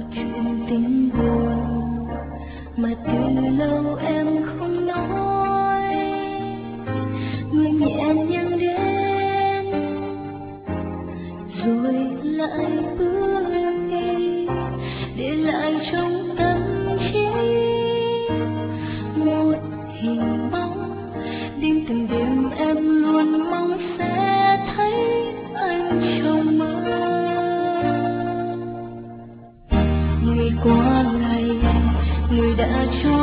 chuyện tình buồn mà từ lâu em không nói. Người nhẹ nhàng đến rồi lại bước đi, để lại trong tâm trí một hình bóng. Đêm từng đêm em luôn mong sẽ thấy anh trong mơ. Ngày qua ngày, người đã trôi